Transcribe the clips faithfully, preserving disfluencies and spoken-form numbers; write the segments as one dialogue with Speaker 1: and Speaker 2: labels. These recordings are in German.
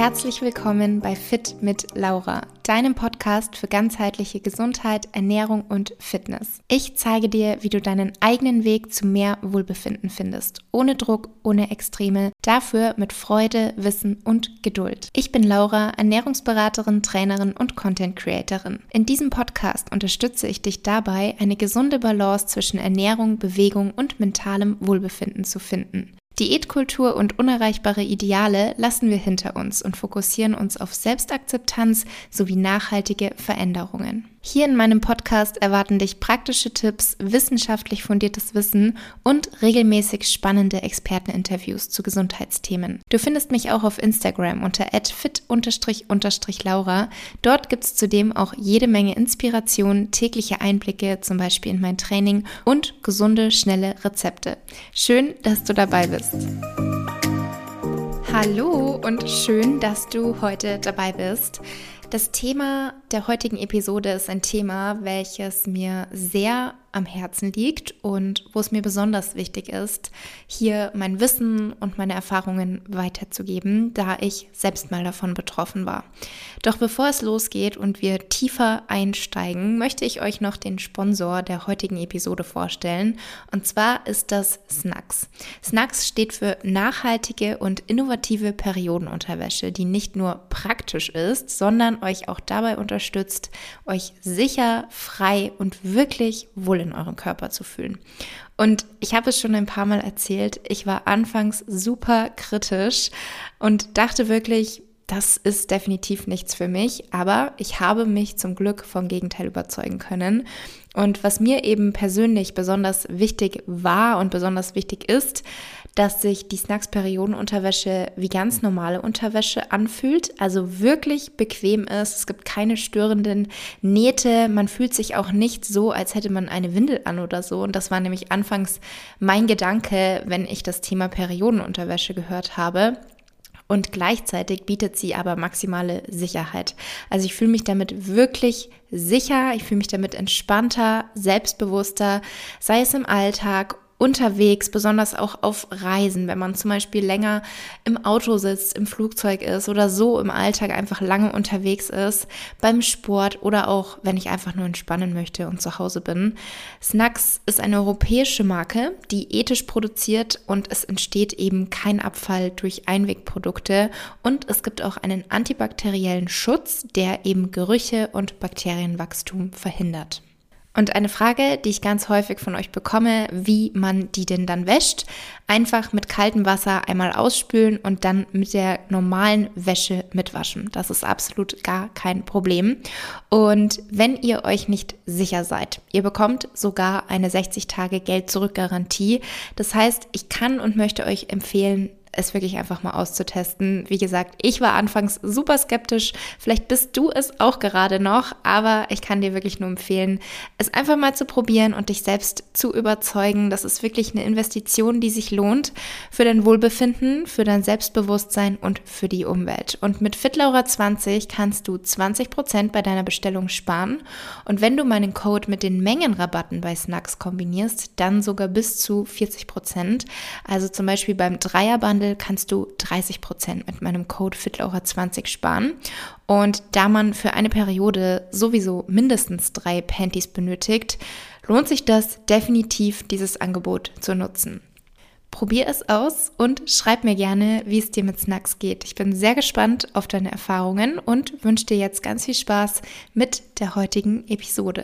Speaker 1: Herzlich willkommen bei Fit mit Laura, deinem Podcast für ganzheitliche Gesundheit, Ernährung und Fitness. Ich zeige dir, wie du deinen eigenen Weg zu mehr Wohlbefinden findest, ohne Druck, ohne Extreme, dafür mit Freude, Wissen und Geduld. Ich bin Laura, Ernährungsberaterin, Trainerin und Content Creatorin. In diesem Podcast unterstütze ich dich dabei, eine gesunde Balance zwischen Ernährung, Bewegung und mentalem Wohlbefinden zu finden. Diätkultur und unerreichbare Ideale lassen wir hinter uns und fokussieren uns auf Selbstakzeptanz sowie nachhaltige Veränderungen. Hier in meinem Podcast erwarten dich praktische Tipps, wissenschaftlich fundiertes Wissen und regelmäßig spannende Experteninterviews zu Gesundheitsthemen. Du findest mich auch auf Instagram unter at fit laura. Dort gibt es zudem auch jede Menge Inspiration, tägliche Einblicke, zum Beispiel in mein Training und gesunde, schnelle Rezepte. Schön, dass du dabei bist. Hallo und schön, dass du heute dabei bist. Das Thema der heutigen Episode ist ein Thema, welches mir sehr am Herzen liegt und wo es mir besonders wichtig ist, hier mein Wissen und meine Erfahrungen weiterzugeben, da ich selbst mal davon betroffen war. Doch bevor es losgeht und wir tiefer einsteigen, möchte ich euch noch den Sponsor der heutigen Episode vorstellen, und zwar ist das Snacks. Snacks steht für nachhaltige und innovative Periodenunterwäsche, die nicht nur praktisch ist, sondern euch auch dabei unterstützt, euch sicher, frei und wirklich wohl in eurem Körper zu fühlen. Und ich habe es schon ein paar Mal erzählt, ich war anfangs super kritisch und dachte wirklich, das ist definitiv nichts für mich, aber ich habe mich zum Glück vom Gegenteil überzeugen können. Und was mir eben persönlich besonders wichtig war und besonders wichtig ist, dass sich die Snacks-Periodenunterwäsche wie ganz normale Unterwäsche anfühlt, also wirklich bequem ist. Es gibt keine störenden Nähte, man fühlt sich auch nicht so, als hätte man eine Windel an oder so. Und das war nämlich anfangs mein Gedanke, wenn ich das Thema Periodenunterwäsche gehört habe. Und gleichzeitig bietet sie aber maximale Sicherheit. Also ich fühle mich damit wirklich sicher, ich fühle mich damit entspannter, selbstbewusster, sei es im Alltag, unterwegs, besonders auch auf Reisen, wenn man zum Beispiel länger im Auto sitzt, im Flugzeug ist oder so im Alltag einfach lange unterwegs ist, beim Sport oder auch, wenn ich einfach nur entspannen möchte und zu Hause bin. Snacks ist eine europäische Marke, die ethisch produziert und es entsteht eben kein Abfall durch Einwegprodukte und es gibt auch einen antibakteriellen Schutz, der eben Gerüche und Bakterienwachstum verhindert. Und eine Frage, die ich ganz häufig von euch bekomme, wie man die denn dann wäscht. Einfach mit kaltem Wasser einmal ausspülen und dann mit der normalen Wäsche mitwaschen. Das ist absolut gar kein Problem. Und wenn ihr euch nicht sicher seid, ihr bekommt sogar eine sechzig Tage Geld-Zurück-Garantie. Das heißt, ich kann und möchte euch empfehlen, es wirklich einfach mal auszutesten. Wie gesagt, ich war anfangs super skeptisch. Vielleicht bist du es auch gerade noch, aber ich kann dir wirklich nur empfehlen, es einfach mal zu probieren und dich selbst zu überzeugen. Das ist wirklich eine Investition, die sich lohnt für dein Wohlbefinden, für dein Selbstbewusstsein und für die Umwelt. Und mit Fit Laura zwanzig kannst du zwanzig Prozent bei deiner Bestellung sparen. Und wenn du meinen Code mit den Mengenrabatten bei Snacks kombinierst, dann sogar bis zu vierzig Prozent. Also zum Beispiel beim Dreierbundle kannst du dreißig Prozent mit meinem Code Fit Laura zwanzig sparen. Und da man für eine Periode sowieso mindestens drei Panties benötigt, lohnt sich das definitiv, dieses Angebot zu nutzen. Probier es aus und schreib mir gerne, wie es dir mit Snacks geht. Ich bin sehr gespannt auf deine Erfahrungen und wünsche dir jetzt ganz viel Spaß mit der heutigen Episode.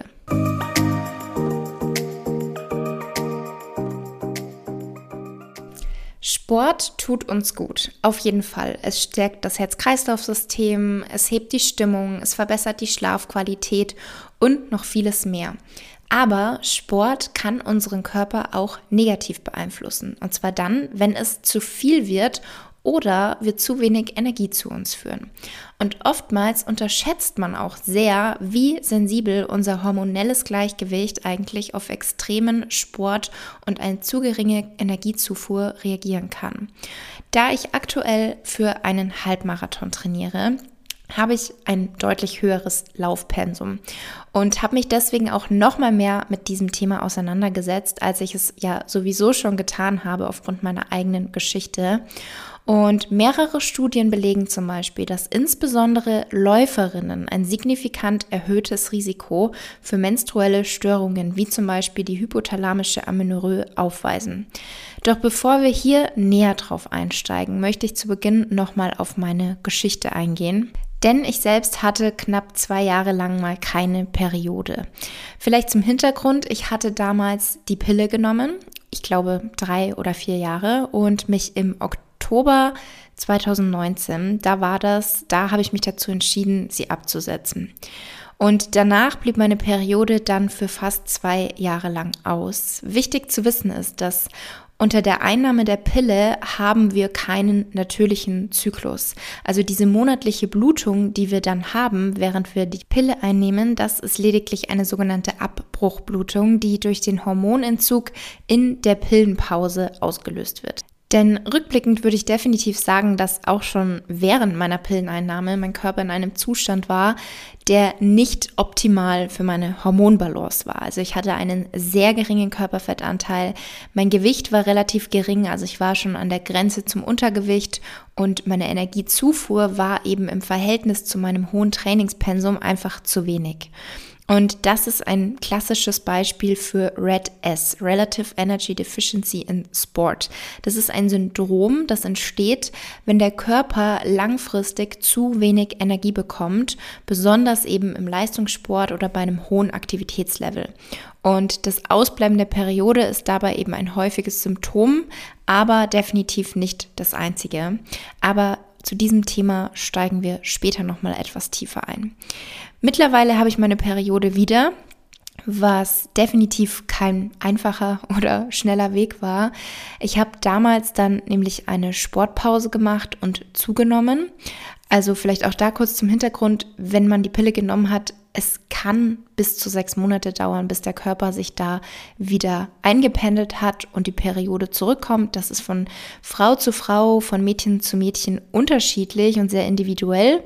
Speaker 1: Sport tut uns gut, auf jeden Fall. Es stärkt das Herz-Kreislauf-System, es hebt die Stimmung, es verbessert die Schlafqualität und noch vieles mehr. Aber Sport kann unseren Körper auch negativ beeinflussen. Und zwar dann, wenn es zu viel wird oder wir zu wenig Energie zu uns führen. Und oftmals unterschätzt man auch sehr, wie sensibel unser hormonelles Gleichgewicht eigentlich auf extremen Sport und eine zu geringe Energiezufuhr reagieren kann. Da ich aktuell für einen Halbmarathon trainiere, habe ich ein deutlich höheres Laufpensum und habe mich deswegen auch noch mal mehr mit diesem Thema auseinandergesetzt, als ich es ja sowieso schon getan habe aufgrund meiner eigenen Geschichte. Und mehrere Studien belegen zum Beispiel, dass insbesondere Läuferinnen ein signifikant erhöhtes Risiko für menstruelle Störungen wie zum Beispiel die hypothalamische Amenorrhoe aufweisen. Doch bevor wir hier näher drauf einsteigen, möchte ich zu Beginn nochmal auf meine Geschichte eingehen. Denn ich selbst hatte knapp zwei Jahre lang mal keine Periode. Vielleicht zum Hintergrund, ich hatte damals die Pille genommen, ich glaube drei oder vier Jahre und mich im Oktober zweitausendneunzehn, da war das, da habe ich mich dazu entschieden, sie abzusetzen. Und danach blieb meine Periode dann für fast zwei Jahre lang aus. Wichtig zu wissen ist, dass unter der Einnahme der Pille haben wir keinen natürlichen Zyklus. Also diese monatliche Blutung, die wir dann haben, während wir die Pille einnehmen, das ist lediglich eine sogenannte Abbruchblutung, die durch den Hormonentzug in der Pillenpause ausgelöst wird. Denn rückblickend würde ich definitiv sagen, dass auch schon während meiner Pilleneinnahme mein Körper in einem Zustand war, der nicht optimal für meine Hormonbalance war. Also ich hatte einen sehr geringen Körperfettanteil, mein Gewicht war relativ gering, also ich war schon an der Grenze zum Untergewicht und meine Energiezufuhr war eben im Verhältnis zu meinem hohen Trainingspensum einfach zu wenig. Und das ist ein klassisches Beispiel für R E D S, Relative Energy Deficiency in Sport. Das ist ein Syndrom, das entsteht, wenn der Körper langfristig zu wenig Energie bekommt, besonders eben im Leistungssport oder bei einem hohen Aktivitätslevel. Und das Ausbleiben der Periode ist dabei eben ein häufiges Symptom, aber definitiv nicht das einzige. Aber zu diesem Thema steigen wir später nochmal etwas tiefer ein. Mittlerweile habe ich meine Periode wieder, was definitiv kein einfacher oder schneller Weg war. Ich habe damals dann nämlich eine Sportpause gemacht und zugenommen. Also vielleicht auch da kurz zum Hintergrund, wenn man die Pille genommen hat, es kann bis zu sechs Monate dauern, bis der Körper sich da wieder eingependelt hat und die Periode zurückkommt. Das ist von Frau zu Frau, von Mädchen zu Mädchen unterschiedlich und sehr individuell.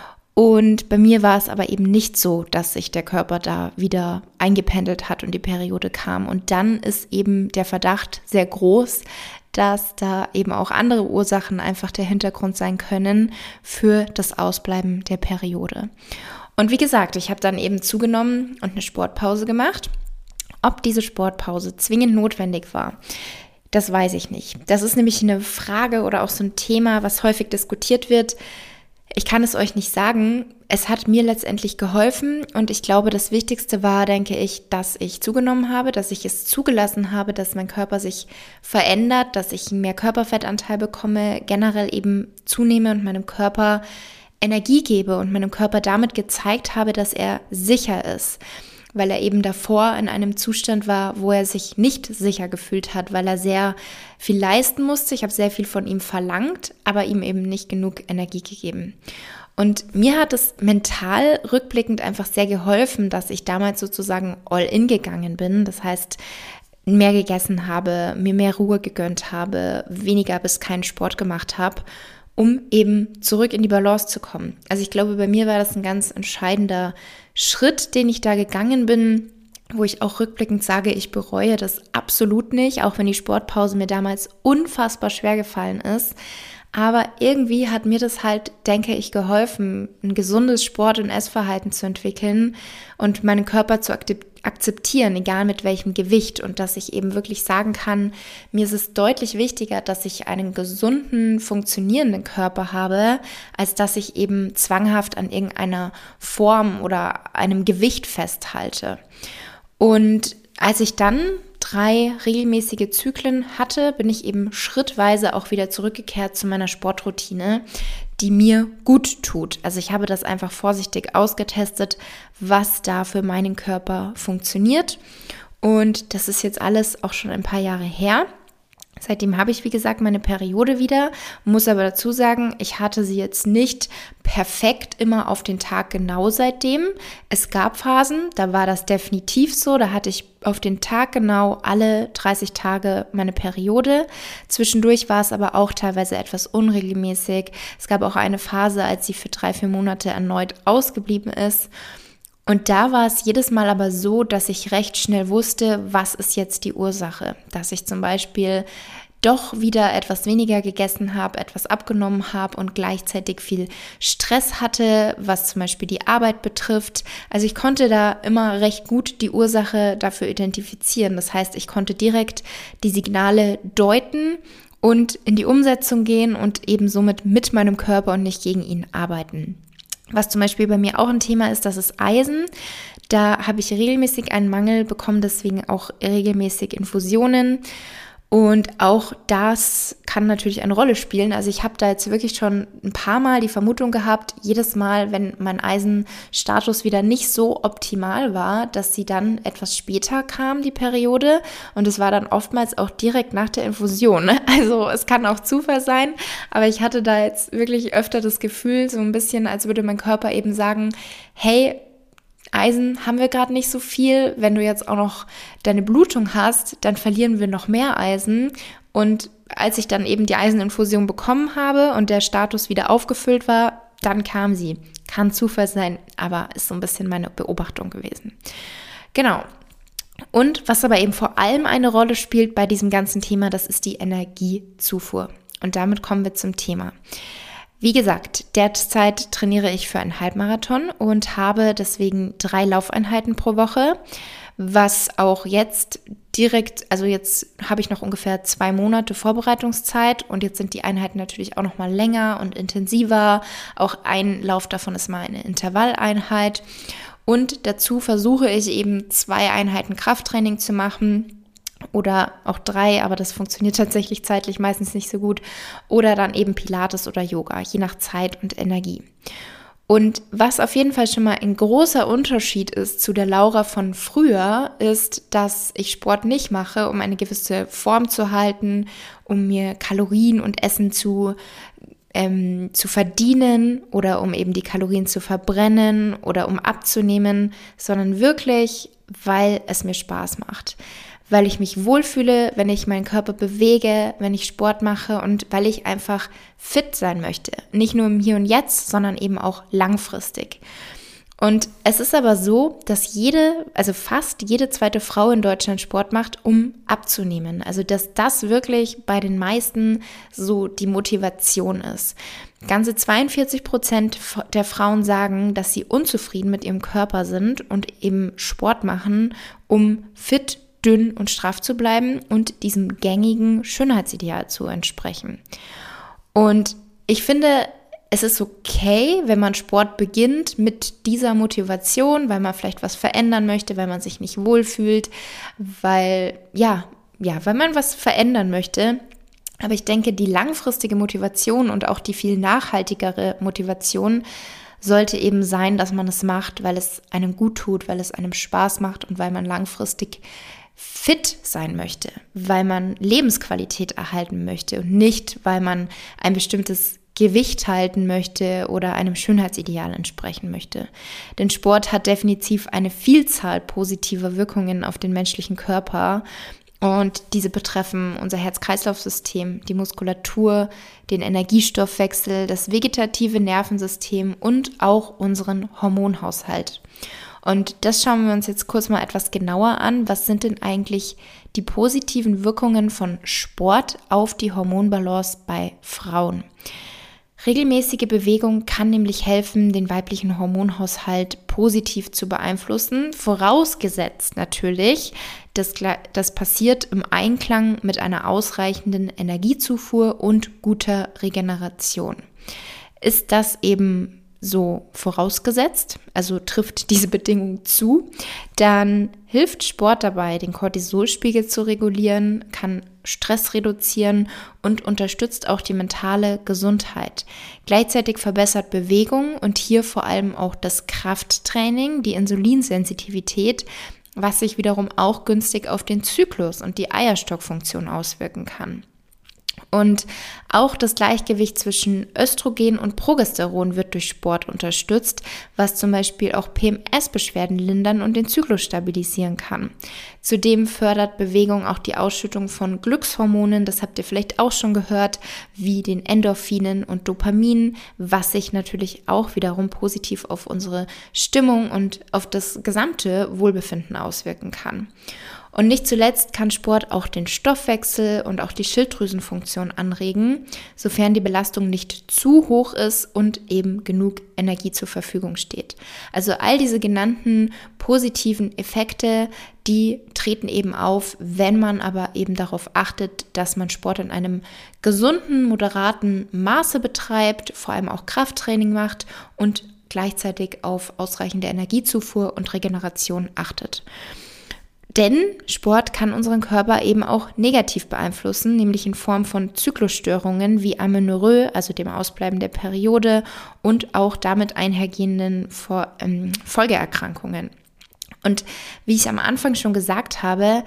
Speaker 1: Und bei mir war es aber eben nicht so, dass sich der Körper da wieder eingependelt hat und die Periode kam. Und dann ist eben der Verdacht sehr groß, dass da eben auch andere Ursachen einfach der Hintergrund sein können für das Ausbleiben der Periode. Und wie gesagt, ich habe dann eben zugenommen und eine Sportpause gemacht. Ob diese Sportpause zwingend notwendig war, das weiß ich nicht. Das ist nämlich eine Frage oder auch so ein Thema, was häufig diskutiert wird. Ich kann es euch nicht sagen. Es hat mir letztendlich geholfen und ich glaube, das Wichtigste war, denke ich, dass ich zugenommen habe, dass ich es zugelassen habe, dass mein Körper sich verändert, dass ich mehr Körperfettanteil bekomme, generell eben zunehme und meinem Körper Energie gebe und meinem Körper damit gezeigt habe, dass er sicher ist, weil er eben davor in einem Zustand war, wo er sich nicht sicher gefühlt hat, weil er sehr viel leisten musste. Ich habe sehr viel von ihm verlangt, aber ihm eben nicht genug Energie gegeben. Und mir hat es mental rückblickend einfach sehr geholfen, dass ich damals sozusagen all in gegangen bin. Das heißt, mehr gegessen habe, mir mehr Ruhe gegönnt habe, weniger bis keinen Sport gemacht habe, um eben zurück in die Balance zu kommen. Also ich glaube, bei mir war das ein ganz entscheidender Schritt, den ich da gegangen bin, wo ich auch rückblickend sage, ich bereue das absolut nicht, auch wenn die Sportpause mir damals unfassbar schwer gefallen ist. Aber irgendwie hat mir das halt, denke ich, geholfen, ein gesundes Sport- und Essverhalten zu entwickeln und meinen Körper zu akzeptieren, egal mit welchem Gewicht. Und dass ich eben wirklich sagen kann, mir ist es deutlich wichtiger, dass ich einen gesunden, funktionierenden Körper habe, als dass ich eben zwanghaft an irgendeiner Form oder einem Gewicht festhalte. Und als ich dann drei regelmäßige Zyklen hatte, bin ich eben schrittweise auch wieder zurückgekehrt zu meiner Sportroutine, die mir gut tut. Also ich habe das einfach vorsichtig ausgetestet, was da für meinen Körper funktioniert. Und das ist jetzt alles auch schon ein paar Jahre her. Seitdem habe ich, wie gesagt, meine Periode wieder, muss aber dazu sagen, ich hatte sie jetzt nicht perfekt immer auf den Tag genau seitdem. Es gab Phasen, da war das definitiv so, da hatte ich auf den Tag genau alle dreißig Tage meine Periode. Zwischendurch war es aber auch teilweise etwas unregelmäßig. Es gab auch eine Phase, als sie für drei, vier Monate erneut ausgeblieben ist. Und da war es jedes Mal aber so, dass ich recht schnell wusste, was ist jetzt die Ursache. Dass ich zum Beispiel doch wieder etwas weniger gegessen habe, etwas abgenommen habe und gleichzeitig viel Stress hatte, was zum Beispiel die Arbeit betrifft. Also ich konnte da immer recht gut die Ursache dafür identifizieren. Das heißt, ich konnte direkt die Signale deuten und in die Umsetzung gehen und eben somit mit meinem Körper und nicht gegen ihn arbeiten. Was zum Beispiel bei mir auch ein Thema ist, das ist Eisen. Da habe ich regelmäßig einen Mangel, bekomme deswegen auch regelmäßig Infusionen. Und auch das kann natürlich eine Rolle spielen. Also ich habe da jetzt wirklich schon ein paar Mal die Vermutung gehabt, jedes Mal, wenn mein Eisenstatus wieder nicht so optimal war, dass sie dann etwas später kam, die Periode. Und es war dann oftmals auch direkt nach der Infusion. Also es kann auch Zufall sein, aber ich hatte da jetzt wirklich öfter das Gefühl, so ein bisschen, als würde mein Körper eben sagen, hey, Eisen haben wir gerade nicht so viel. Wenn du jetzt auch noch deine Blutung hast, dann verlieren wir noch mehr Eisen. Und als ich dann eben die Eiseninfusion bekommen habe und der Status wieder aufgefüllt war, dann kam sie. Kann Zufall sein, aber ist so ein bisschen meine Beobachtung gewesen. Genau. Und was aber eben vor allem eine Rolle spielt bei diesem ganzen Thema, das ist die Energiezufuhr. Und damit kommen wir zum Thema. Wie gesagt, derzeit trainiere ich für einen Halbmarathon und habe deswegen drei Laufeinheiten pro Woche, was auch jetzt direkt, also jetzt habe ich noch ungefähr zwei Monate Vorbereitungszeit und jetzt sind die Einheiten natürlich auch noch mal länger und intensiver. Auch ein Lauf davon ist mal eine Intervalleinheit und dazu versuche ich eben zwei Einheiten Krafttraining zu machen. Oder auch drei, aber das funktioniert tatsächlich zeitlich meistens nicht so gut. Oder dann eben Pilates oder Yoga, je nach Zeit und Energie. Und was auf jeden Fall schon mal ein großer Unterschied ist zu der Laura von früher, ist, dass ich Sport nicht mache, um eine gewisse Form zu halten, um mir Kalorien und Essen zu, ähm, zu verdienen oder um eben die Kalorien zu verbrennen oder um abzunehmen, sondern wirklich, weil es mir Spaß macht. Weil ich mich wohlfühle, wenn ich meinen Körper bewege, wenn ich Sport mache und weil ich einfach fit sein möchte. Nicht nur im Hier und Jetzt, sondern eben auch langfristig. Und es ist aber so, dass jede, also fast jede zweite Frau in Deutschland Sport macht, um abzunehmen. Also dass das wirklich bei den meisten so die Motivation ist. Ganze zweiundvierzig Prozent der Frauen sagen, dass sie unzufrieden mit ihrem Körper sind und eben Sport machen, um fit dünn und straff zu bleiben und diesem gängigen Schönheitsideal zu entsprechen. Und ich finde, es ist okay, wenn man Sport beginnt mit dieser Motivation, weil man vielleicht was verändern möchte, weil man sich nicht wohlfühlt, weil, ja, ja, weil man was verändern möchte. Aber ich denke, die langfristige Motivation und auch die viel nachhaltigere Motivation sollte eben sein, dass man es macht, weil es einem gut tut, weil es einem Spaß macht und weil man langfristig fit sein möchte, weil man Lebensqualität erhalten möchte und nicht, weil man ein bestimmtes Gewicht halten möchte oder einem Schönheitsideal entsprechen möchte. Denn Sport hat definitiv eine Vielzahl positiver Wirkungen auf den menschlichen Körper und diese betreffen unser Herz-Kreislauf-System, die Muskulatur, den Energiestoffwechsel, das vegetative Nervensystem und auch unseren Hormonhaushalt. Und das schauen wir uns jetzt kurz mal etwas genauer an. Was sind denn eigentlich die positiven Wirkungen von Sport auf die Hormonbalance bei Frauen? Regelmäßige Bewegung kann nämlich helfen, den weiblichen Hormonhaushalt positiv zu beeinflussen, vorausgesetzt natürlich, dass das passiert im Einklang mit einer ausreichenden Energiezufuhr und guter Regeneration. Ist das eben so vorausgesetzt, also trifft diese Bedingung zu, dann hilft Sport dabei, den Cortisolspiegel zu regulieren, kann Stress reduzieren und unterstützt auch die mentale Gesundheit. Gleichzeitig verbessert Bewegung und hier vor allem auch das Krafttraining, die Insulinsensitivität, was sich wiederum auch günstig auf den Zyklus und die Eierstockfunktion auswirken kann. Und auch das Gleichgewicht zwischen Östrogen und Progesteron wird durch Sport unterstützt, was zum Beispiel auch P M S-Beschwerden lindern und den Zyklus stabilisieren kann. Zudem fördert Bewegung auch die Ausschüttung von Glückshormonen, das habt ihr vielleicht auch schon gehört, wie den Endorphinen und Dopamin, was sich natürlich auch wiederum positiv auf unsere Stimmung und auf das gesamte Wohlbefinden auswirken kann. Und nicht zuletzt kann Sport auch den Stoffwechsel und auch die Schilddrüsenfunktion anregen, sofern die Belastung nicht zu hoch ist und eben genug Energie zur Verfügung steht. Also all diese genannten positiven Effekte, die treten eben auf, wenn man aber eben darauf achtet, dass man Sport in einem gesunden, moderaten Maße betreibt, vor allem auch Krafttraining macht und gleichzeitig auf ausreichende Energiezufuhr und Regeneration achtet. Denn Sport kann unseren Körper eben auch negativ beeinflussen, nämlich in Form von Zyklusstörungen wie Amenorrhoe, also dem Ausbleiben der Periode und auch damit einhergehenden Folgeerkrankungen. Und wie ich am Anfang schon gesagt habe,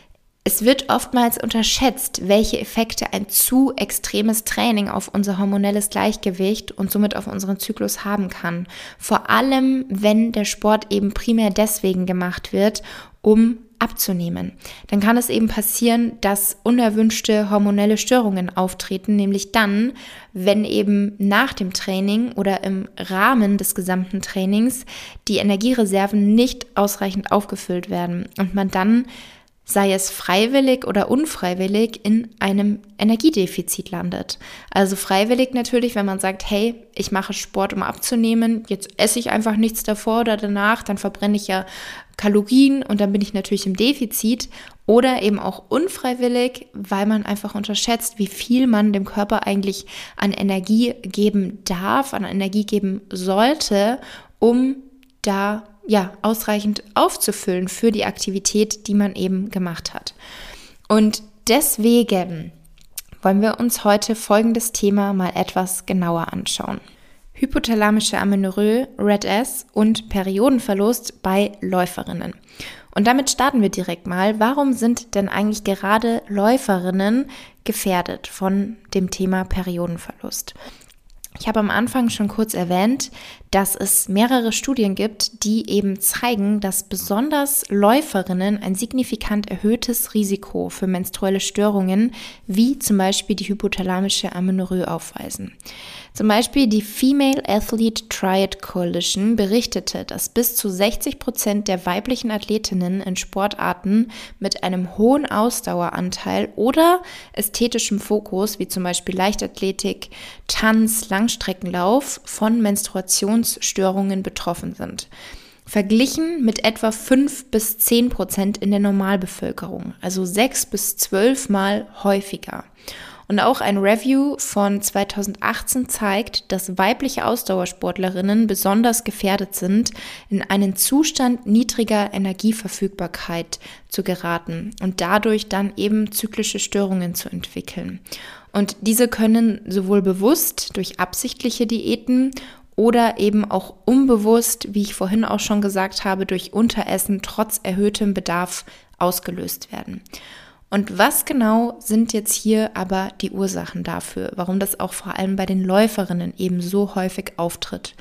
Speaker 1: es wird oftmals unterschätzt, welche Effekte ein zu extremes Training auf unser hormonelles Gleichgewicht und somit auf unseren Zyklus haben kann. Vor allem, wenn der Sport eben primär deswegen gemacht wird, um abzunehmen. Dann kann es eben passieren, dass unerwünschte hormonelle Störungen auftreten, nämlich dann, wenn eben nach dem Training oder im Rahmen des gesamten Trainings die Energiereserven nicht ausreichend aufgefüllt werden und man dann, sei es freiwillig oder unfreiwillig, in einem Energiedefizit landet. Also freiwillig natürlich, wenn man sagt, hey, ich mache Sport, um abzunehmen, jetzt esse ich einfach nichts davor oder danach, dann verbrenne ich ja Kalorien und dann bin ich natürlich im Defizit. Oder eben auch unfreiwillig, weil man einfach unterschätzt, wie viel man dem Körper eigentlich an Energie geben darf, an Energie geben sollte, um da ja, ausreichend aufzufüllen für die Aktivität, die man eben gemacht hat. Und deswegen wollen wir uns heute folgendes Thema mal etwas genauer anschauen. Hypothalamische Amenorrhoe, R E D S und Periodenverlust bei Läuferinnen. Und damit starten wir direkt mal. Warum sind denn eigentlich gerade Läuferinnen gefährdet von dem Thema Periodenverlust? Ich habe am Anfang schon kurz erwähnt, dass es mehrere Studien gibt, die eben zeigen, dass besonders Läuferinnen ein signifikant erhöhtes Risiko für menstruelle Störungen, wie zum Beispiel die hypothalamische Amenorrhoe, aufweisen. Zum Beispiel die Female Athlete Triad Coalition berichtete, dass bis zu sechzig Prozent der weiblichen Athletinnen in Sportarten mit einem hohen Ausdaueranteil oder ästhetischem Fokus, wie zum Beispiel Leichtathletik, Tanz, Langstreckenlauf, von Menstruationsstörungen betroffen sind. Verglichen mit etwa fünf bis zehn Prozent in der Normalbevölkerung, also sechs bis zwölf Mal häufiger. Und auch ein Review von zweitausendachtzehn zeigt, dass weibliche Ausdauersportlerinnen besonders gefährdet sind, in einen Zustand niedriger Energieverfügbarkeit zu geraten und dadurch dann eben zyklische Störungen zu entwickeln. Und diese können sowohl bewusst durch absichtliche Diäten oder eben auch unbewusst, wie ich vorhin auch schon gesagt habe, durch Unteressen trotz erhöhtem Bedarf ausgelöst werden. Und was genau sind jetzt hier aber die Ursachen dafür, warum das auch vor allem bei den Läuferinnen eben so häufig auftritt?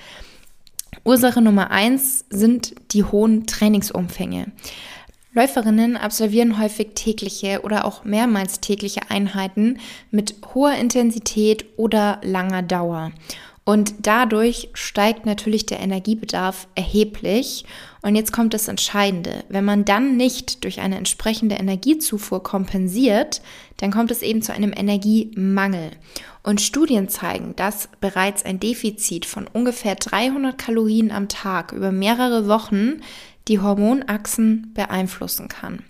Speaker 1: Ursache Nummer eins sind die hohen Trainingsumfänge. Läuferinnen absolvieren häufig tägliche oder auch mehrmals tägliche Einheiten mit hoher Intensität oder langer Dauer. Und dadurch steigt natürlich der Energiebedarf erheblich. Und jetzt kommt das Entscheidende. Wenn man dann nicht durch eine entsprechende Energiezufuhr kompensiert, dann kommt es eben zu einem Energiemangel. Und Studien zeigen, dass bereits ein Defizit von ungefähr dreihundert Kalorien am Tag über mehrere Wochen die Hormonachsen beeinflussen kann.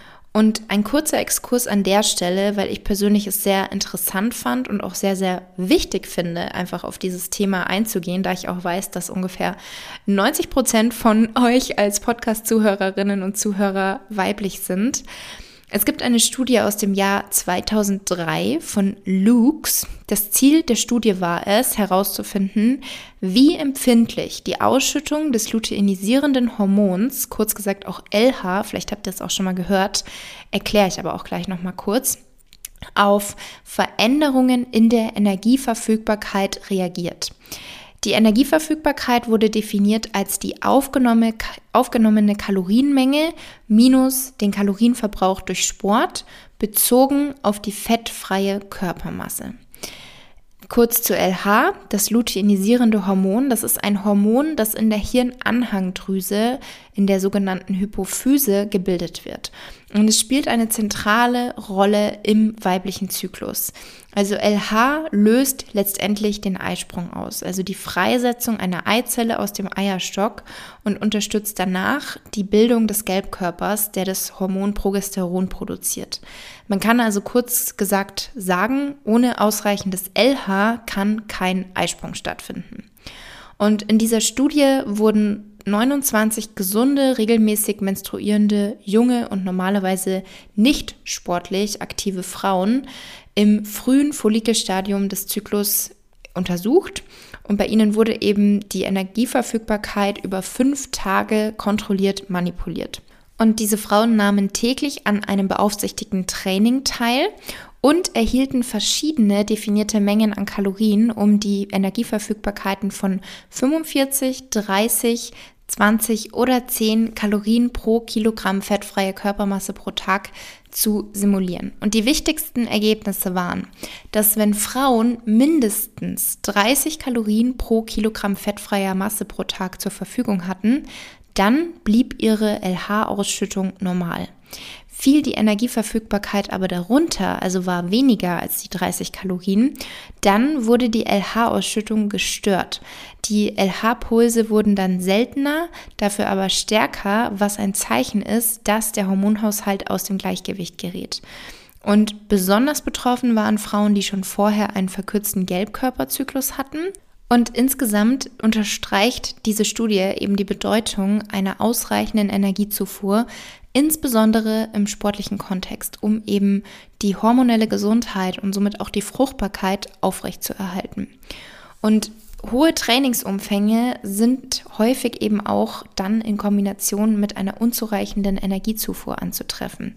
Speaker 1: Und ein kurzer Exkurs an der Stelle, weil ich persönlich es sehr interessant fand und auch sehr, sehr wichtig finde, einfach auf dieses Thema einzugehen, da ich auch weiß, dass ungefähr neunzig Prozent von euch als Podcast-Zuhörerinnen und Zuhörer weiblich sind. Es gibt eine Studie aus dem Jahr zweitausenddrei von Lukes. Das Ziel der Studie war es, herauszufinden, wie empfindlich die Ausschüttung des luteinisierenden Hormons, kurz gesagt auch L H, vielleicht habt ihr das auch schon mal gehört, erkläre ich aber auch gleich nochmal kurz, auf Veränderungen in der Energieverfügbarkeit reagiert. Die Energieverfügbarkeit wurde definiert als die aufgenommene, aufgenommene Kalorienmenge minus den Kalorienverbrauch durch Sport bezogen auf die fettfreie Körpermasse. Kurz zu L H, das luteinisierende Hormon, das ist ein Hormon, das in der Hirnanhangdrüse, in der sogenannten Hypophyse gebildet wird. und es spielt eine zentrale Rolle im weiblichen Zyklus. Also L H löst letztendlich den Eisprung aus, also die Freisetzung einer Eizelle aus dem Eierstock und unterstützt danach die Bildung des Gelbkörpers, der das Hormon Progesteron produziert. Man kann also kurz gesagt sagen, ohne ausreichendes L H kann kein Eisprung stattfinden. Und in dieser Studie wurden neunundzwanzig gesunde, regelmäßig menstruierende, junge und normalerweise nicht sportlich aktive Frauen im frühen Follikelstadium des Zyklus untersucht. Und bei ihnen wurde eben die Energieverfügbarkeit über fünf Tage kontrolliert manipuliert. Und diese Frauen nahmen täglich an einem beaufsichtigten Training teil und erhielten verschiedene definierte Mengen an Kalorien, um die Energieverfügbarkeiten von fünfundvierzig, dreißig, zwanzig oder zehn Kalorien pro Kilogramm fettfreie Körpermasse pro Tag zu simulieren. Und die wichtigsten Ergebnisse waren, dass wenn Frauen mindestens dreißig Kalorien pro Kilogramm fettfreier Masse pro Tag zur Verfügung hatten, dann blieb ihre L H-Ausschüttung normal. Fiel die Energieverfügbarkeit aber darunter, also war weniger als die dreißig Kalorien, dann wurde die L H-Ausschüttung gestört. Die L H-Pulse wurden dann seltener, dafür aber stärker, was ein Zeichen ist, dass der Hormonhaushalt aus dem Gleichgewicht gerät. Und besonders betroffen waren Frauen, die schon vorher einen verkürzten Gelbkörperzyklus hatten. Und insgesamt unterstreicht diese Studie eben die Bedeutung einer ausreichenden Energiezufuhr, insbesondere im sportlichen Kontext, um eben die hormonelle Gesundheit und somit auch die Fruchtbarkeit aufrechtzuerhalten. Und hohe Trainingsumfänge sind häufig eben auch dann in Kombination mit einer unzureichenden Energiezufuhr anzutreffen.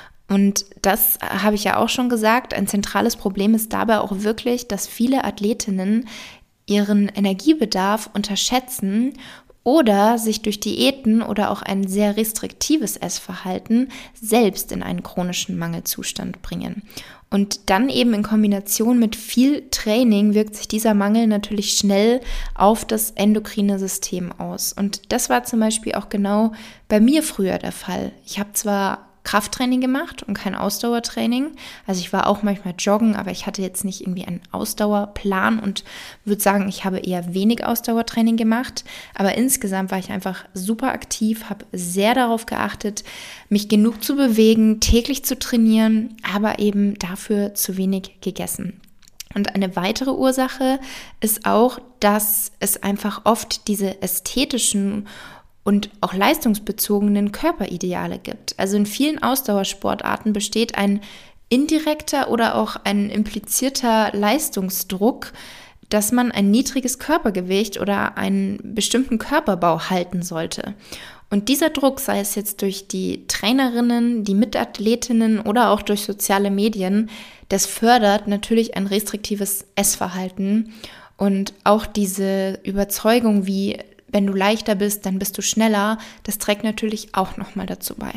Speaker 1: Und das habe ich ja auch schon gesagt, ein zentrales Problem ist dabei auch wirklich, dass viele Athletinnen ihren Energiebedarf unterschätzen oder sich durch Diäten oder auch ein sehr restriktives Essverhalten selbst in einen chronischen Mangelzustand bringen. Und dann eben in Kombination mit viel Training wirkt sich dieser Mangel natürlich schnell auf das endokrine System aus. Und das war zum Beispiel auch genau bei mir früher der Fall. Ich habe zwar Krafttraining gemacht und kein Ausdauertraining. Also ich war auch manchmal joggen, aber ich hatte jetzt nicht irgendwie einen Ausdauerplan und würde sagen, ich habe eher wenig Ausdauertraining gemacht. Aber insgesamt war ich einfach super aktiv, habe sehr darauf geachtet, mich genug zu bewegen, täglich zu trainieren, aber eben dafür zu wenig gegessen. Und eine weitere Ursache ist auch, dass es einfach oft diese ästhetischen und auch leistungsbezogenen Körperideale gibt. Also in vielen Ausdauersportarten besteht ein indirekter oder auch ein implizierter Leistungsdruck, dass man ein niedriges Körpergewicht oder einen bestimmten Körperbau halten sollte. Und dieser Druck, sei es jetzt durch die Trainerinnen, die Mitathletinnen oder auch durch soziale Medien, das fördert natürlich ein restriktives Essverhalten und auch diese Überzeugung, wie wenn du leichter bist, dann bist du schneller. Das trägt natürlich auch nochmal dazu bei.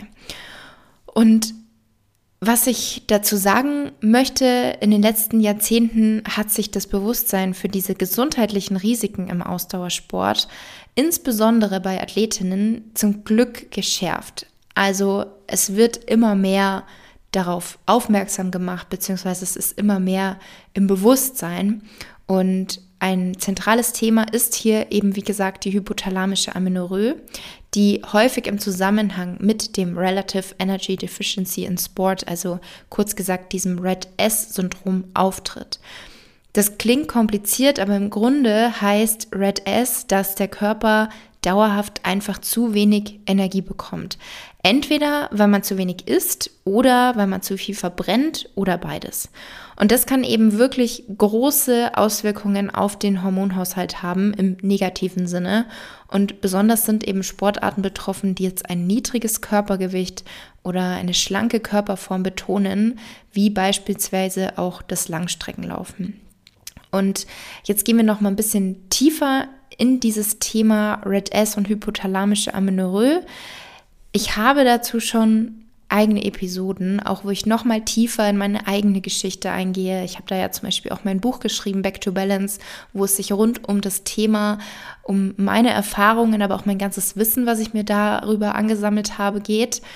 Speaker 1: Und was ich dazu sagen möchte, in den letzten Jahrzehnten hat sich das Bewusstsein für diese gesundheitlichen Risiken im Ausdauersport, insbesondere bei Athletinnen, zum Glück geschärft. Also es wird immer mehr darauf aufmerksam gemacht, beziehungsweise es ist immer mehr im Bewusstsein. Und ein zentrales Thema ist hier eben, wie gesagt, die hypothalamische Amenorrhoe, die häufig im Zusammenhang mit dem Relative Energy Deficiency in Sport, also kurz gesagt diesem Red S-Syndrom, auftritt. Das klingt kompliziert, aber im Grunde heißt Red S, dass der Körper dauerhaft einfach zu wenig Energie bekommt. Entweder, weil man zu wenig isst oder weil man zu viel verbrennt oder beides. Und das kann eben wirklich große Auswirkungen auf den Hormonhaushalt haben im negativen Sinne. Und besonders sind eben Sportarten betroffen, die jetzt ein niedriges Körpergewicht oder eine schlanke Körperform betonen, wie beispielsweise auch das Langstreckenlaufen. Und jetzt gehen wir noch mal ein bisschen tiefer in dieses Thema Red S und hypothalamische Amenorrhoe. Ich habe dazu schon eigene Episoden, auch wo ich noch mal tiefer in meine eigene Geschichte eingehe. Ich habe da ja zum Beispiel auch mein Buch geschrieben, Back to Balance, wo es sich rund um das Thema, um meine Erfahrungen, aber auch mein ganzes Wissen, was ich mir darüber angesammelt habe, geht.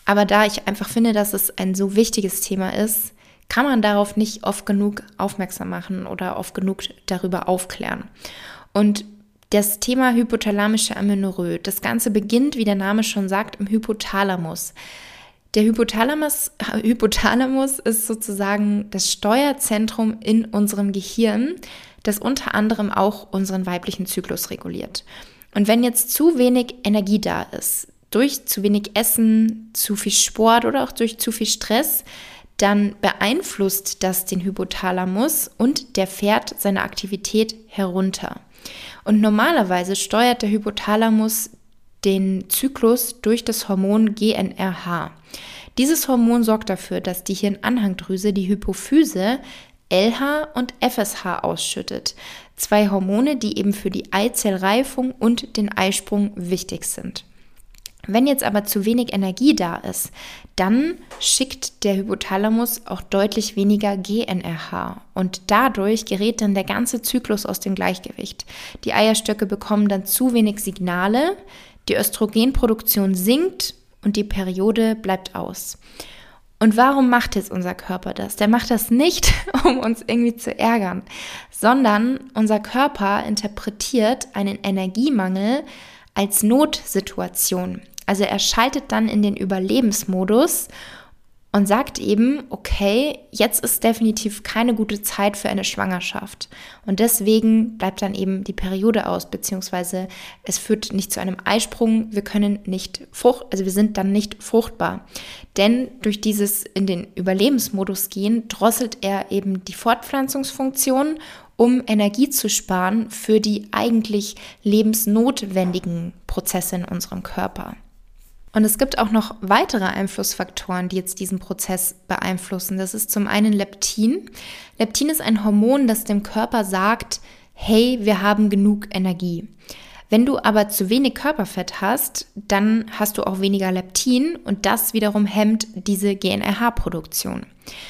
Speaker 1: Aber da ich einfach finde, dass es ein so wichtiges Thema ist, kann man darauf nicht oft genug aufmerksam machen oder oft genug darüber aufklären. Und das Thema hypothalamische Amenorrhoe, das Ganze beginnt, wie der Name schon sagt, im Hypothalamus. Der Hypothalamus, Hypothalamus ist sozusagen das Steuerzentrum in unserem Gehirn, das unter anderem auch unseren weiblichen Zyklus reguliert. Und wenn jetzt zu wenig Energie da ist, durch zu wenig Essen, zu viel Sport oder auch durch zu viel Stress, dann beeinflusst das den Hypothalamus und der fährt seine Aktivität herunter. Und normalerweise steuert der Hypothalamus den Zyklus durch das Hormon G N R H. Dieses Hormon sorgt dafür, dass die Hirnanhangdrüse, die Hypophyse, L H und F S H ausschüttet. Zwei Hormone, die eben für die Eizellreifung und den Eisprung wichtig sind. Wenn jetzt aber zu wenig Energie da ist, dann schickt der Hypothalamus auch deutlich weniger G N R H und dadurch gerät dann der ganze Zyklus aus dem Gleichgewicht. Die Eierstöcke bekommen dann zu wenig Signale, die Östrogenproduktion sinkt und die Periode bleibt aus. Und warum macht jetzt unser Körper das? Der macht das nicht, um uns irgendwie zu ärgern, sondern unser Körper interpretiert einen Energiemangel als Notsituation. Also er schaltet dann in den Überlebensmodus und sagt eben, okay, jetzt ist definitiv keine gute Zeit für eine Schwangerschaft. Und deswegen bleibt dann eben die Periode aus, beziehungsweise es führt nicht zu einem Eisprung, wir können nicht frucht, also wir sind dann nicht fruchtbar. Denn durch dieses in den Überlebensmodus gehen, drosselt er eben die Fortpflanzungsfunktion, um Energie zu sparen für die eigentlich lebensnotwendigen Prozesse in unserem Körper. Und es gibt auch noch weitere Einflussfaktoren, die jetzt diesen Prozess beeinflussen. Das ist zum einen Leptin. Leptin ist ein Hormon, das dem Körper sagt, hey, wir haben genug Energie. Wenn du aber zu wenig Körperfett hast, dann hast du auch weniger Leptin und das wiederum hemmt diese G N R H-Produktion.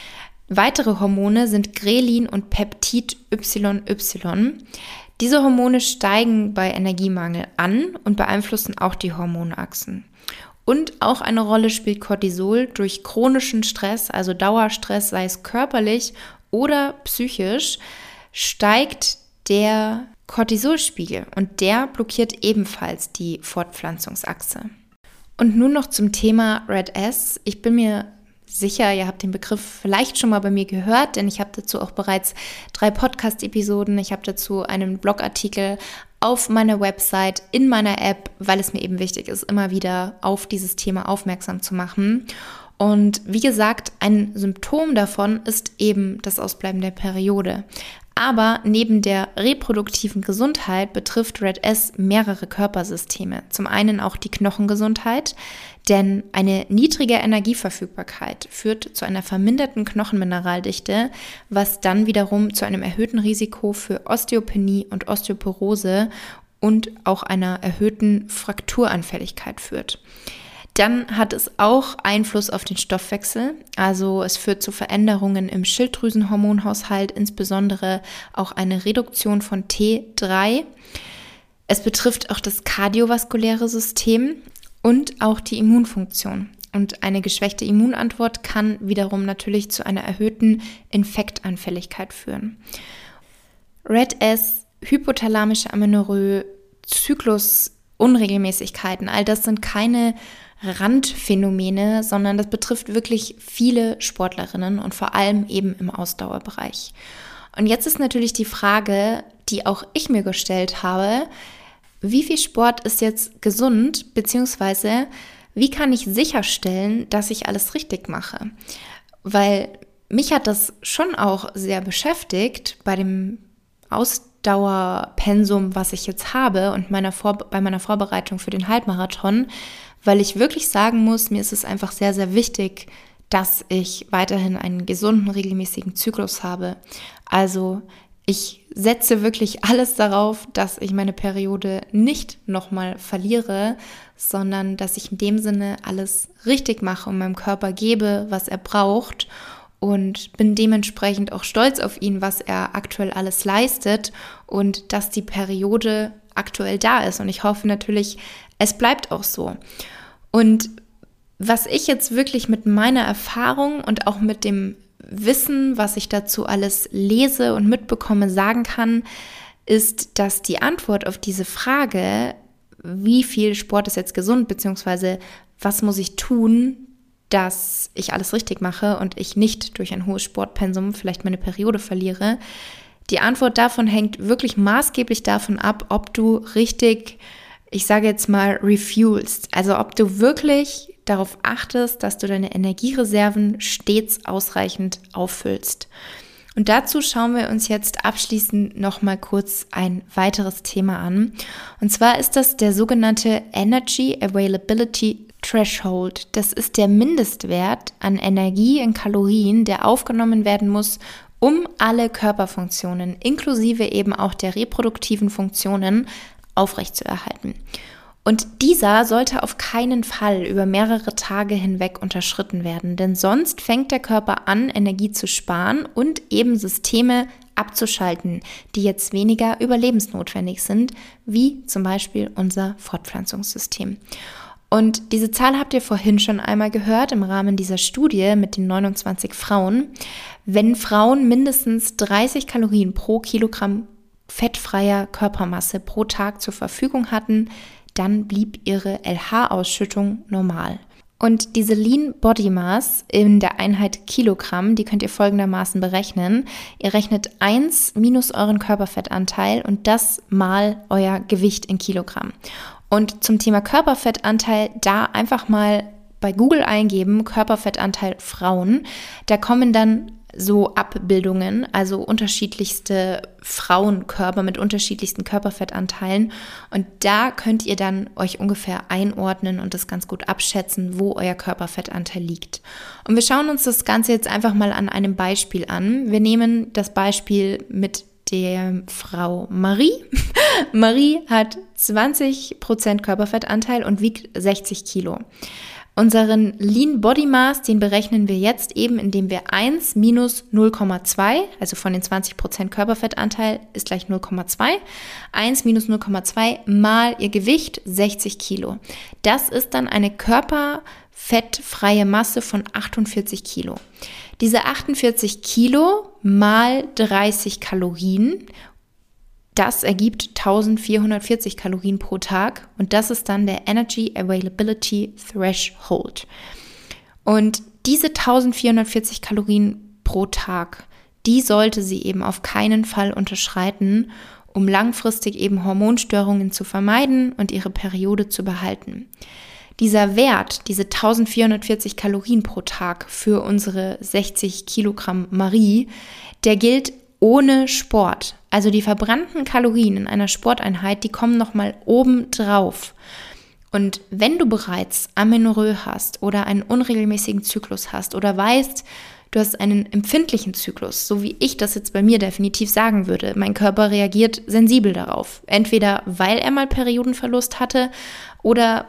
Speaker 1: Weitere Hormone sind Grelin und Peptid Y Y. Diese Hormone steigen bei Energiemangel an und beeinflussen auch die Hormonachsen. Und auch eine Rolle spielt Cortisol durch chronischen Stress, also Dauerstress, sei es körperlich oder psychisch, steigt der Cortisolspiegel und der blockiert ebenfalls die Fortpflanzungsachse. Und nun noch zum Thema Red S. Ich bin mir sicher, ihr habt den Begriff vielleicht schon mal bei mir gehört, denn ich habe dazu auch bereits drei Podcast-Episoden, ich habe dazu einen Blogartikel auf meiner Website, in meiner App, weil es mir eben wichtig ist, immer wieder auf dieses Thema aufmerksam zu machen. Und wie gesagt, ein Symptom davon ist eben das Ausbleiben der Periode. Aber neben der reproduktiven Gesundheit betrifft Red S mehrere Körpersysteme. Zum einen auch die Knochengesundheit, denn eine niedrige Energieverfügbarkeit führt zu einer verminderten Knochenmineraldichte, was dann wiederum zu einem erhöhten Risiko für Osteopenie und Osteoporose und auch einer erhöhten Frakturanfälligkeit führt. Dann hat es auch Einfluss auf den Stoffwechsel, also es führt zu Veränderungen im Schilddrüsenhormonhaushalt, insbesondere auch eine Reduktion von T drei. Es betrifft auch das kardiovaskuläre System und auch die Immunfunktion. Und eine geschwächte Immunantwort kann wiederum natürlich zu einer erhöhten Infektanfälligkeit führen. Red S, hypothalamische Amenorrhoe, Zyklusunregelmäßigkeiten, all das sind keine Randphänomene, sondern das betrifft wirklich viele Sportlerinnen und vor allem eben im Ausdauerbereich. Und jetzt ist natürlich die Frage, die auch ich mir gestellt habe, wie viel Sport ist jetzt gesund, beziehungsweise wie kann ich sicherstellen, dass ich alles richtig mache? Weil mich hat das schon auch sehr beschäftigt bei dem Ausdauerpensum, was ich jetzt habe und meiner Vor- bei meiner Vorbereitung für den Halbmarathon, weil ich wirklich sagen muss, mir ist es einfach sehr, sehr wichtig, dass ich weiterhin einen gesunden, regelmäßigen Zyklus habe. Also ich setze wirklich alles darauf, dass ich meine Periode nicht nochmal verliere, sondern dass ich in dem Sinne alles richtig mache und meinem Körper gebe, was er braucht und bin dementsprechend auch stolz auf ihn, was er aktuell alles leistet und dass die Periode aktuell da ist. Und ich hoffe natürlich, es bleibt auch so. Und was ich jetzt wirklich mit meiner Erfahrung und auch mit dem Wissen, was ich dazu alles lese und mitbekomme, sagen kann, ist, dass die Antwort auf diese Frage, wie viel Sport ist jetzt gesund, beziehungsweise was muss ich tun, dass ich alles richtig mache und ich nicht durch ein hohes Sportpensum vielleicht meine Periode verliere. Die Antwort davon hängt wirklich maßgeblich davon ab, ob du richtig, ich sage jetzt mal, refuelst. Also ob du wirklich darauf achtest, dass du deine Energiereserven stets ausreichend auffüllst. Und dazu schauen wir uns jetzt abschließend nochmal kurz ein weiteres Thema an. Und zwar ist das der sogenannte Energy Availability Threshold. Das ist der Mindestwert an Energie in Kalorien, der aufgenommen werden muss, um alle Körperfunktionen, inklusive eben auch der reproduktiven Funktionen, aufrechtzuerhalten. Und dieser sollte auf keinen Fall über mehrere Tage hinweg unterschritten werden, denn sonst fängt der Körper an, Energie zu sparen und eben Systeme abzuschalten, die jetzt weniger überlebensnotwendig sind, wie zum Beispiel unser Fortpflanzungssystem. Und diese Zahl habt ihr vorhin schon einmal gehört im Rahmen dieser Studie mit den neunundzwanzig Frauen. Wenn Frauen mindestens dreißig Kalorien pro Kilogramm fettfreier Körpermasse pro Tag zur Verfügung hatten, dann blieb ihre L H-Ausschüttung normal. Und diese Lean Body Mass in der Einheit Kilogramm, die könnt ihr folgendermaßen berechnen. Ihr rechnet eins minus euren Körperfettanteil und das mal euer Gewicht in Kilogramm. Und zum Thema Körperfettanteil da einfach mal bei Google eingeben, Körperfettanteil Frauen. Da kommen dann so Abbildungen, also unterschiedlichste Frauenkörper mit unterschiedlichsten Körperfettanteilen. Und da könnt ihr dann euch ungefähr einordnen und das ganz gut abschätzen, wo euer Körperfettanteil liegt. Und wir schauen uns das Ganze jetzt einfach mal an einem Beispiel an. Wir nehmen das Beispiel mit der Frau Marie. Marie hat zwanzig Prozent Körperfettanteil und wiegt sechzig Kilo. Unseren Lean Body Mass, den berechnen wir jetzt eben, indem wir eins minus null Komma zwei, also von den zwanzig Prozent Körperfettanteil ist gleich null Komma zwei, eins minus null Komma zwei mal ihr Gewicht, sechzig Kilo. Das ist dann eine körperfettfreie Masse von achtundvierzig Kilo. Diese achtundvierzig Kilo mal dreißig Kalorien, das ergibt eintausendvierhundertvierzig Kalorien pro Tag und das ist dann der Energy Availability Threshold. Und diese eintausendvierhundertvierzig Kalorien pro Tag, die sollte sie eben auf keinen Fall unterschreiten, um langfristig eben Hormonstörungen zu vermeiden und ihre Periode zu behalten. Dieser Wert, diese eintausendvierhundertvierzig Kalorien pro Tag für unsere sechzig Kilogramm Marie, der gilt ohne Sport. Also die verbrannten Kalorien in einer Sporteinheit, die kommen nochmal oben drauf. Und wenn du bereits Amenorrhoe hast oder einen unregelmäßigen Zyklus hast oder weißt, du hast einen empfindlichen Zyklus, so wie ich das jetzt bei mir definitiv sagen würde, mein Körper reagiert sensibel darauf. Entweder weil er mal Periodenverlust hatte oder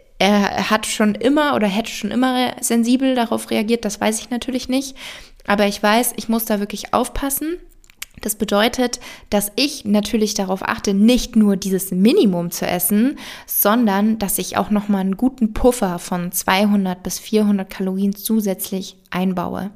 Speaker 1: er hat schon immer oder hätte schon immer sensibel darauf reagiert, das weiß ich natürlich nicht. Aber ich weiß, ich muss da wirklich aufpassen. Das bedeutet, dass ich natürlich darauf achte, nicht nur dieses Minimum zu essen, sondern dass ich auch nochmal einen guten Puffer von zweihundert bis vierhundert Kalorien zusätzlich einbaue.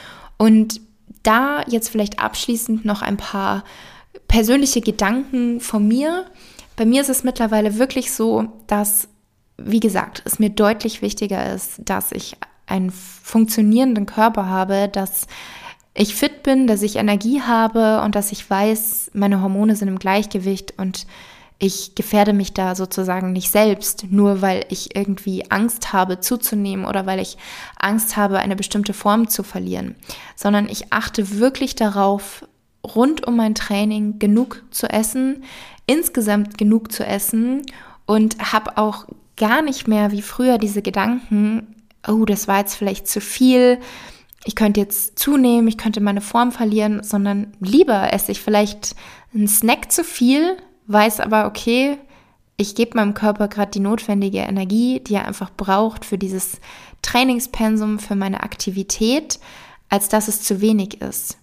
Speaker 1: Und da jetzt vielleicht abschließend noch ein paar persönliche Gedanken von mir. Bei mir ist es mittlerweile wirklich so, dass, wie gesagt, es mir deutlich wichtiger ist, dass ich einen funktionierenden Körper habe, dass ich fit bin, dass ich Energie habe und dass ich weiß, meine Hormone sind im Gleichgewicht und ich gefährde mich da sozusagen nicht selbst, nur weil ich irgendwie Angst habe zuzunehmen oder weil ich Angst habe, eine bestimmte Form zu verlieren, sondern ich achte wirklich darauf, rund um mein Training genug zu essen, insgesamt genug zu essen und habe auch gar nicht mehr wie früher diese Gedanken, oh, das war jetzt vielleicht zu viel, ich könnte jetzt zunehmen, ich könnte meine Form verlieren, sondern lieber esse ich vielleicht einen Snack zu viel, weiß aber, okay, ich gebe meinem Körper gerade die notwendige Energie, die er einfach braucht für dieses Trainingspensum, für meine Aktivität, als dass es zu wenig ist.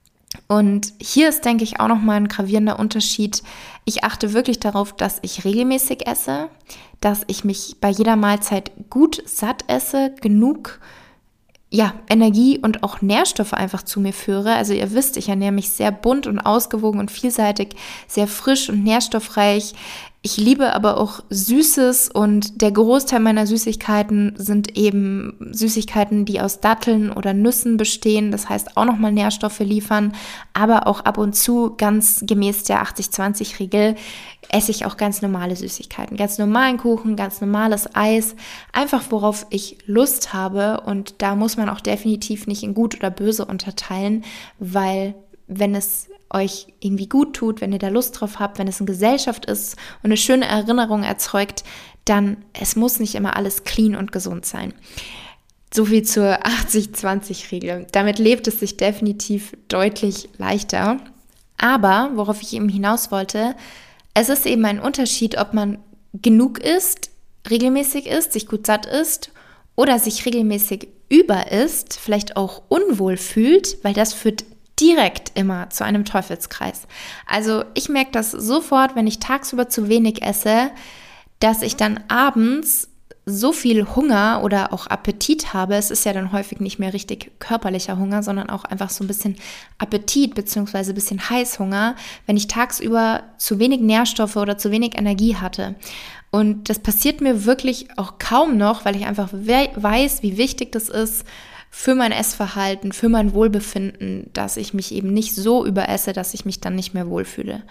Speaker 1: Und hier ist, denke ich, auch nochmal ein gravierender Unterschied. Ich achte wirklich darauf, dass ich regelmäßig esse, dass ich mich bei jeder Mahlzeit gut satt esse, genug ja, Energie und auch Nährstoffe einfach zu mir führe. Also ihr wisst, ich ernähre mich sehr bunt und ausgewogen und vielseitig, sehr frisch und nährstoffreich. Ich liebe aber auch Süßes und der Großteil meiner Süßigkeiten sind eben Süßigkeiten, die aus Datteln oder Nüssen bestehen. Das heißt auch nochmal Nährstoffe liefern, aber auch ab und zu ganz gemäß der achtzig zwanzig Regel esse ich auch ganz normale Süßigkeiten, ganz normalen Kuchen, ganz normales Eis, einfach worauf ich Lust habe, und da muss man auch definitiv nicht in gut oder böse unterteilen, weil wenn es euch irgendwie gut tut, wenn ihr da Lust drauf habt, wenn es in Gesellschaft ist und eine schöne Erinnerung erzeugt, dann es muss nicht immer alles clean und gesund sein. So viel zur achtzig zwanzig Regel. Damit lebt es sich definitiv deutlich leichter. Aber, worauf ich eben hinaus wollte, es ist eben ein Unterschied, ob man genug isst, regelmäßig isst, sich gut satt isst oder sich regelmäßig über isst, vielleicht auch unwohl fühlt, weil das führt direkt immer zu einem Teufelskreis. Also ich merke das sofort, wenn ich tagsüber zu wenig esse, dass ich dann abends so viel Hunger oder auch Appetit habe. Es ist ja dann häufig nicht mehr richtig körperlicher Hunger, sondern auch einfach so ein bisschen Appetit bzw. ein bisschen Heißhunger, wenn ich tagsüber zu wenig Nährstoffe oder zu wenig Energie hatte. Und das passiert mir wirklich auch kaum noch, weil ich einfach we- weiß, wie wichtig das ist für mein Essverhalten, für mein Wohlbefinden, dass ich mich eben nicht so überesse, dass ich mich dann nicht mehr wohlfühle.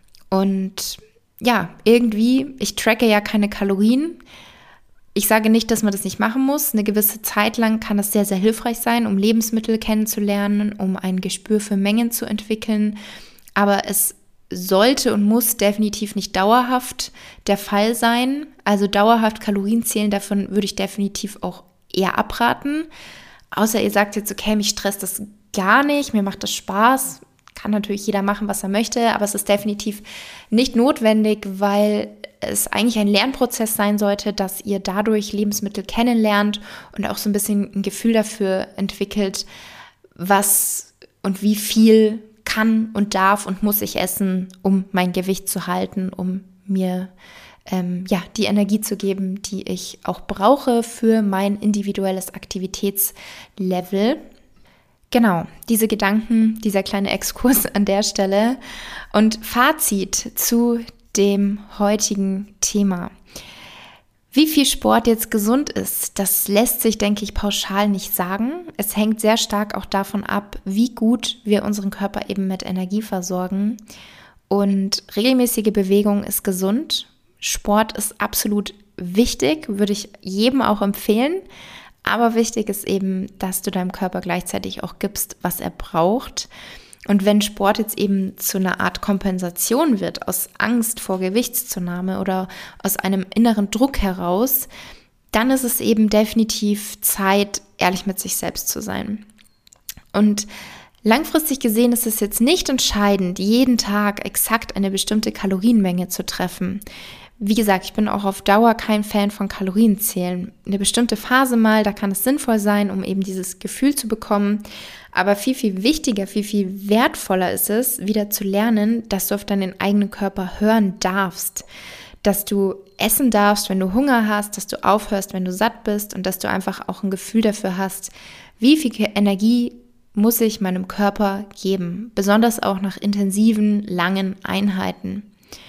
Speaker 1: Und ja, irgendwie, ich tracke ja keine Kalorien. Ich sage nicht, dass man das nicht machen muss. Eine gewisse Zeit lang kann das sehr, sehr hilfreich sein, um Lebensmittel kennenzulernen, um ein Gespür für Mengen zu entwickeln. Aber es sollte und muss definitiv nicht dauerhaft der Fall sein. Also dauerhaft Kalorien zählen, davon würde ich definitiv auch eher abraten. Außer ihr sagt jetzt, okay, mich stresst das gar nicht, mir macht das Spaß. Kann natürlich jeder machen, was er möchte, aber es ist definitiv nicht notwendig, weil es eigentlich ein Lernprozess sein sollte, dass ihr dadurch Lebensmittel kennenlernt und auch so ein bisschen ein Gefühl dafür entwickelt, was und wie viel kann und darf und muss ich essen, um mein Gewicht zu halten, um mir ähm, ja, die Energie zu geben, die ich auch brauche für mein individuelles Aktivitätslevel. Genau, diese Gedanken, dieser kleine Exkurs an der Stelle und Fazit zu dem heutigen Thema. Wie viel Sport jetzt gesund ist, das lässt sich, denke ich, pauschal nicht sagen. Es hängt sehr stark auch davon ab, wie gut wir unseren Körper eben mit Energie versorgen. Und regelmäßige Bewegung ist gesund. Sport ist absolut wichtig, würde ich jedem auch empfehlen. Aber wichtig ist eben, dass du deinem Körper gleichzeitig auch gibst, was er braucht. Und wenn Sport jetzt eben zu einer Art Kompensation wird, aus Angst vor Gewichtszunahme oder aus einem inneren Druck heraus, dann ist es eben definitiv Zeit, ehrlich mit sich selbst zu sein. Und langfristig gesehen ist es jetzt nicht entscheidend, jeden Tag exakt eine bestimmte Kalorienmenge zu treffen. Wie gesagt, ich bin auch auf Dauer kein Fan von Kalorienzählen. Eine bestimmte Phase mal, da kann es sinnvoll sein, um eben dieses Gefühl zu bekommen. Aber viel, viel wichtiger, viel, viel wertvoller ist es, wieder zu lernen, dass du auf deinen eigenen Körper hören darfst. Dass du essen darfst, wenn du Hunger hast, dass du aufhörst, wenn du satt bist und dass du einfach auch ein Gefühl dafür hast, wie viel Energie muss ich meinem Körper geben. Besonders auch nach intensiven, langen Einheiten.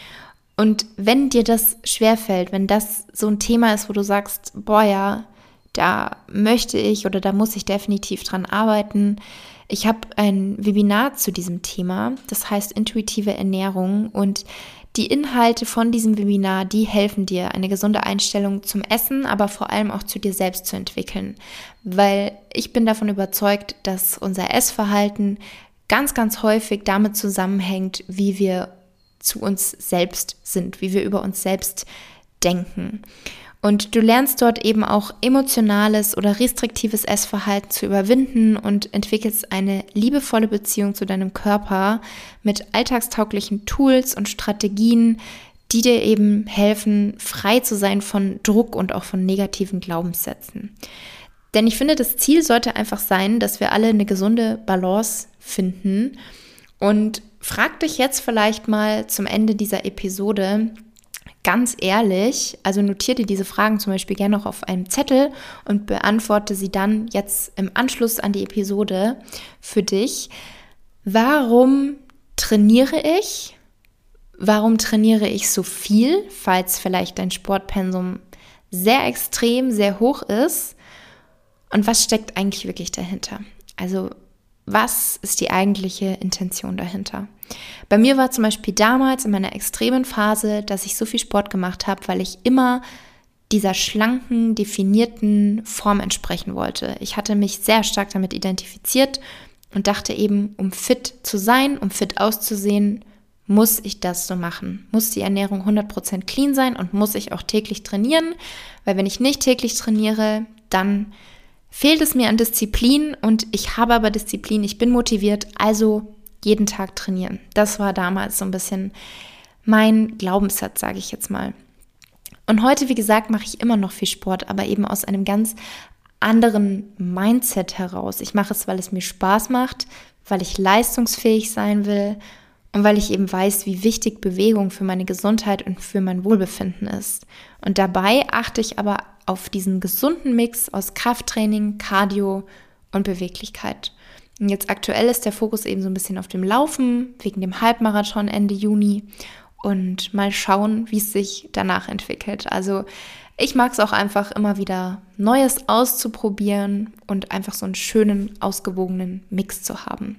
Speaker 1: Und wenn dir das schwerfällt, wenn das so ein Thema ist, wo du sagst, boah ja, da möchte ich oder da muss ich definitiv dran arbeiten. Ich habe ein Webinar zu diesem Thema, das heißt intuitive Ernährung, und die Inhalte von diesem Webinar, die helfen dir, eine gesunde Einstellung zum Essen, aber vor allem auch zu dir selbst zu entwickeln. Weil ich bin davon überzeugt, dass unser Essverhalten ganz, ganz häufig damit zusammenhängt, wie wir zu uns selbst sind, wie wir über uns selbst denken. Und du lernst dort eben auch emotionales oder restriktives Essverhalten zu überwinden und entwickelst eine liebevolle Beziehung zu deinem Körper mit alltagstauglichen Tools und Strategien, die dir eben helfen, frei zu sein von Druck und auch von negativen Glaubenssätzen. Denn ich finde, das Ziel sollte einfach sein, dass wir alle eine gesunde Balance finden. Und frag dich jetzt vielleicht mal zum Ende dieser Episode, ganz ehrlich, also notiere dir diese Fragen zum Beispiel gerne noch auf einem Zettel und beantworte sie dann jetzt im Anschluss an die Episode für dich. Warum trainiere ich? Warum trainiere ich so viel, falls vielleicht dein Sportpensum sehr extrem, sehr hoch ist? Und was steckt eigentlich wirklich dahinter? Also was ist die eigentliche Intention dahinter? Bei mir war zum Beispiel damals in meiner extremen Phase, dass ich so viel Sport gemacht habe, weil ich immer dieser schlanken, definierten Form entsprechen wollte. Ich hatte mich sehr stark damit identifiziert und dachte eben, um fit zu sein, um fit auszusehen, muss ich das so machen. Muss die Ernährung hundert Prozent clean sein und muss ich auch täglich trainieren, weil wenn ich nicht täglich trainiere, dann fehlt es mir an Disziplin und ich habe aber Disziplin, ich bin motiviert, also jeden Tag trainieren. Das war damals so ein bisschen mein Glaubenssatz, sage ich jetzt mal. Und heute, wie gesagt, mache ich immer noch viel Sport, aber eben aus einem ganz anderen Mindset heraus. Ich mache es, weil es mir Spaß macht, weil ich leistungsfähig sein will und weil ich eben weiß, wie wichtig Bewegung für meine Gesundheit und für mein Wohlbefinden ist. Und dabei achte ich aber auf diesen gesunden Mix aus Krafttraining, Cardio und Beweglichkeit. Und jetzt aktuell ist der Fokus eben so ein bisschen auf dem Laufen, wegen dem Halbmarathon Ende Juni und mal schauen, wie es sich danach entwickelt. Also ich mag es auch einfach immer wieder Neues auszuprobieren und einfach so einen schönen, ausgewogenen Mix zu haben.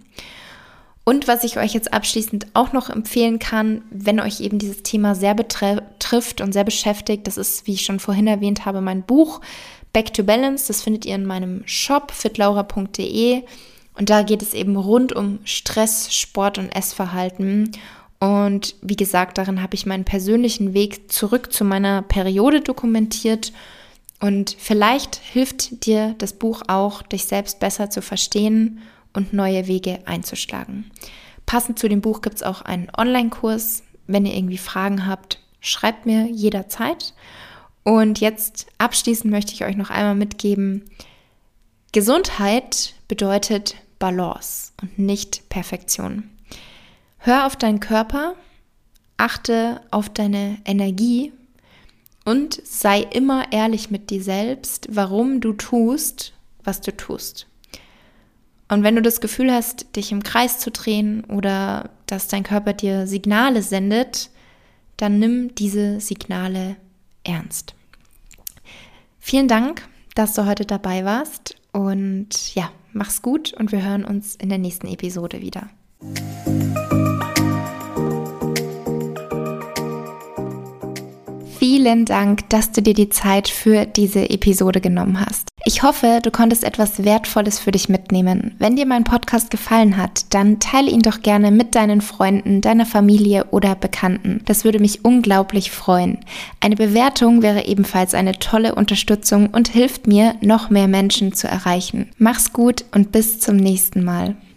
Speaker 1: Und was ich euch jetzt abschließend auch noch empfehlen kann, wenn euch eben dieses Thema sehr betrifft und sehr beschäftigt, das ist, wie ich schon vorhin erwähnt habe, mein Buch Back to Balance. Das findet ihr in meinem Shop fitlaura punkt de und da geht es eben rund um Stress, Sport und Essverhalten. Und wie gesagt, darin habe ich meinen persönlichen Weg zurück zu meiner Periode dokumentiert. Und vielleicht hilft dir das Buch auch, dich selbst besser zu verstehen und neue Wege einzuschlagen. Passend zu dem Buch gibt es auch einen Online-Kurs. Wenn ihr irgendwie Fragen habt, schreibt mir jederzeit. Und jetzt abschließend möchte ich euch noch einmal mitgeben, Gesundheit bedeutet Balance und nicht Perfektion. Hör auf deinen Körper, achte auf deine Energie und sei immer ehrlich mit dir selbst, warum du tust, was du tust. Und wenn du das Gefühl hast, dich im Kreis zu drehen oder dass dein Körper dir Signale sendet, dann nimm diese Signale ernst. Vielen Dank, dass du heute dabei warst und ja, mach's gut und wir hören uns in der nächsten Episode wieder. Vielen Dank, dass du dir die Zeit für diese Episode genommen hast. Ich hoffe, du konntest etwas Wertvolles für dich mitnehmen. Wenn dir mein Podcast gefallen hat, dann teile ihn doch gerne mit deinen Freunden, deiner Familie oder Bekannten. Das würde mich unglaublich freuen. Eine Bewertung wäre ebenfalls eine tolle Unterstützung und hilft mir, noch mehr Menschen zu erreichen. Mach's gut und bis zum nächsten Mal.